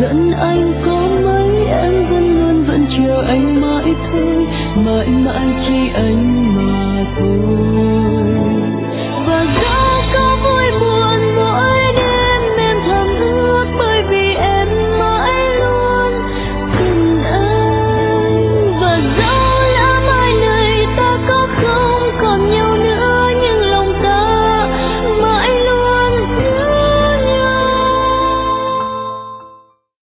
giận anh có mấy, em vẫn luôn vẫn chờ anh mãi thôi, mãi mãi chỉ anh mà thôi.